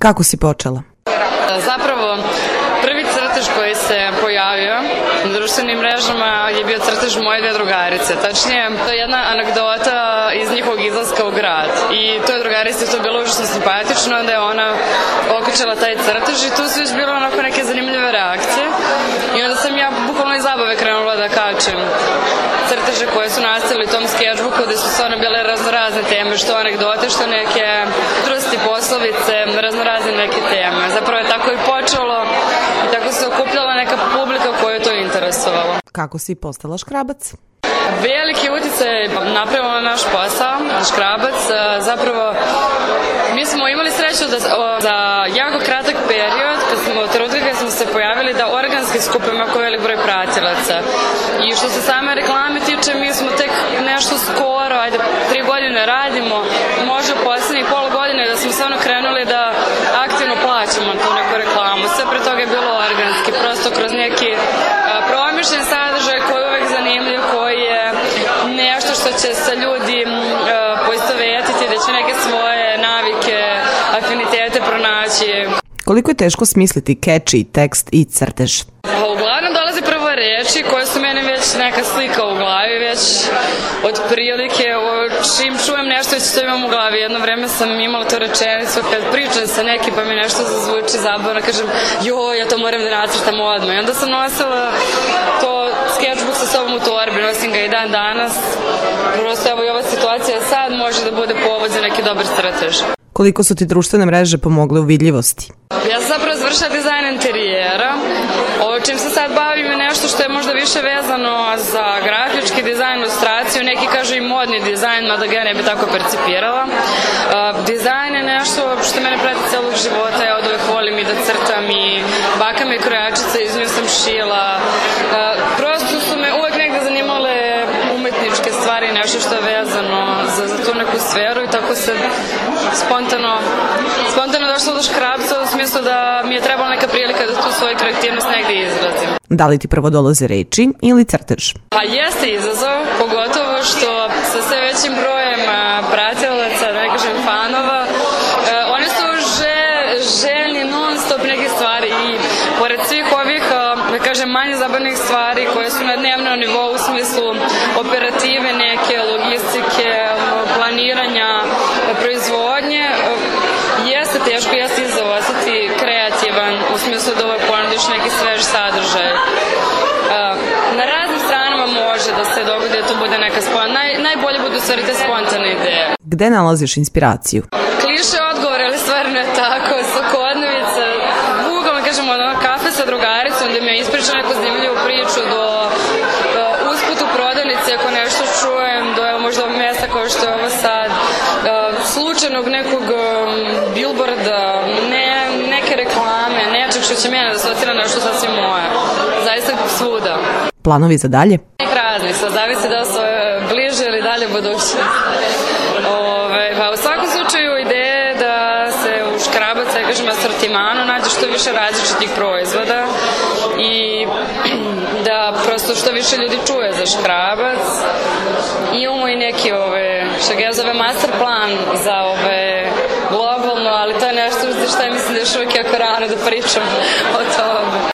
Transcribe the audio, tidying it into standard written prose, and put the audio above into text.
Kako si počela? Zapravo, prvi crtež koji se pojavio na društvenim mrežama je bio crtež moje dve drugarice. Tačnije, to je jedna anegdota iz njihovog izlaska u grad. I toj drugarici to je bilo užasno simpatično da je ona okačila taj crtež i tu su već bilo onako neke zanimljive reakcije. I onda sam ja bukvalno iz zabave krenula da kačem crteže koje su nastali u tom sketchbooku gde su stvarno bile raznorazne teme, što anegdote, što neke mudrosti, poslovice, raznorazne neke teme. Zapravo je tako i počelo i tako se okupljala neka publika koju je to interesovalo. Kako si postala škrabac? Veliki uticaj napravila na naš posao, na škrabac. Zapravo, mi smo imali sreću da za jako kratak period, kad smo se pojavili, da organski skupimo jako velik broj pratilaca. I što se same reklame tiče, mi smo tek nešto skoro, 3 godine radimo, možda u poslednjih pola godine da smo stvarno krenuli da aktivno plaćamo tu neku reklamu. Sve pre toga je bilo organski, prosto kroz neki promišljen sadržaj koji je uvek zanimljiv, koji je nešto što će sa ljudi poistovetiti, da će neke svoje navike, afinitete pronaći. Koliko je teško smisliti catchy tekst i crtež? Uglavnom dolaze prvo reči koje su meni već neka slika u glavi, već od prilike, čim čujem nešto već to imam u glavi. Jedno vreme sam imala to rečenicu kad pričam sa nekim pa mi nešto zazvuči zabavno, kažem joj, ja to moram da nacrtam odmah. I onda sam nosila to sketchbook sa sobom u torbi, nosim ga i dan danas. Prosto evo i ova situacija sad može da bude povod za neki dobar crtež. Koliko su ti društvene mreže pomogle u vidljivosti? Ja sam zapravo završila dizajn interijera. Ovo čim se sad bavim je nešto što je možda više vezano za grafički dizajn, ilustraciju, neki kažu i modni dizajn, mada ga ja ne bi tako percipirala. Dizajn je nešto što mene prati celog života, ja od uvek volim i da crtam i baka mi je krojačica, iz nju sam šila. Prosto su me uvek negde zanimale umetničke stvari, nešto što je vezano za tu neku sferu i tako se spontano došlo do škrabca u smislu da mi je trebala neka prilika da tu svoju kreativnost negde izrazim. Da li ti prvo dolaze reči ili crtež? Pa jeste izazov, pogotovo što sa sve većim brojem pratilaca, da ne kažem fanova, oni su željni non stop neke stvari i pored svih ovih, da kažem, manje zabavnih stvari koje su na dnevnom nivou u smislu operative neke, logistike, planiranja, proizvodnje, jeste teško, jeste izazov ostati kreativan u smislu da uvek ponudiš neki svež sadržaj. Na raznim stranama može da se dogodi da to bude neka najbolje budu stvari te spontane ideje. Gde nalaziš inspiraciju? Kliše odgovor, ali stvarno je tako, svakodnevica, bukvalno kažemo kafe sa drugaricom gde mi je ispričao neku zanimljivu priču do usput u prodavnici ako nešto čujem, do možda mesta kao što je ovo sad, slučajnog nekog bilborda, neke reklame, nečeg što će mene da asocira nešto sasvim moje. Zaista svuda. Planovi za dalje? Razni, sad zavisi da su bliže ili dalje budućnosti. Pa u svakom slučaju ideje da se u škrabac, ja kažem, asortimanu nađe što više različitih proizvoda i da prosto što više ljudi čuje za škrabac. Imamo i neki, što ga ja zove master plan za globalno, ali to je nešto što ja mislim da je još uvijek jako rano da pričam o tome.